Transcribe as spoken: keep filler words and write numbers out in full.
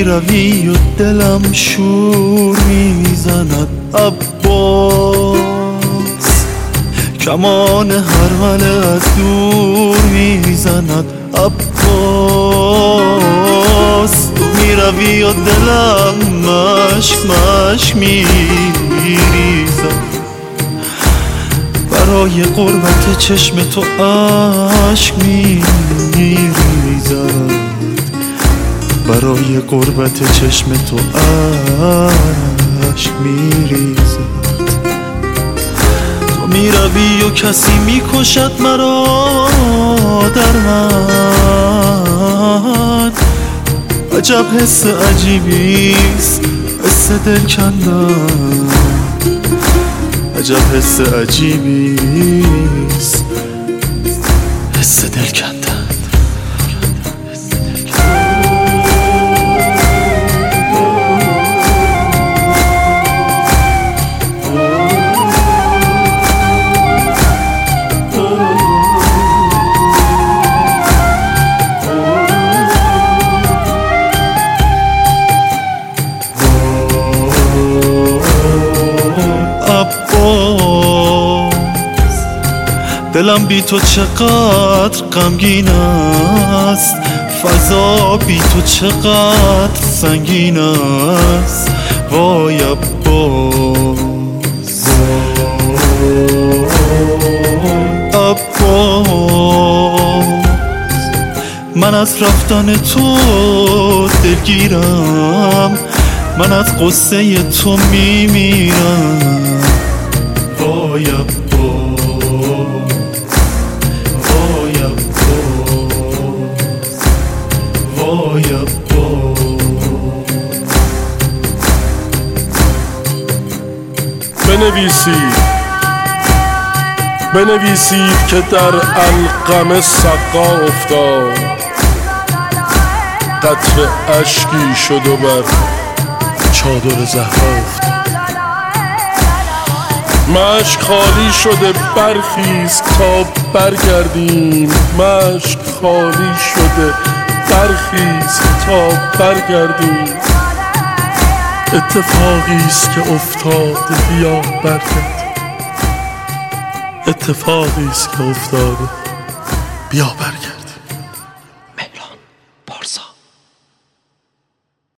میروی و دلم شور میزند عباس، کمان هرمله از دور میزند عباس. تو میروی و دلم مشک مشک میریزد، برای قربت چشم تو عشق میریزد، برای قربت چشم تو عشق میریزد. تو میروی و کسی میکشد مرا در من، عجب حس عجیبیست حس دل کندن، عجب حس عجیبیست حس دل کندن. دلم بی تو چقدر غمگین است، فضا بی تو چقدر سنگین است. وای عباس، عباس، من از رفتن تو دلگیرم، من از قصه تو میمیرم. وای عباس، وای عباس. بنویسید بنویسید که در القمه سقا افتاد، قطره اشکی شد و بر چادر زهرا افتاد. مشک خالی شده برخیز تا برگردیم، مشک خالی شده برخیز تا برگردیم. اتفاقیست که افتاده بیا برگرد، اتفاقیست که افتاده بیا برگرد.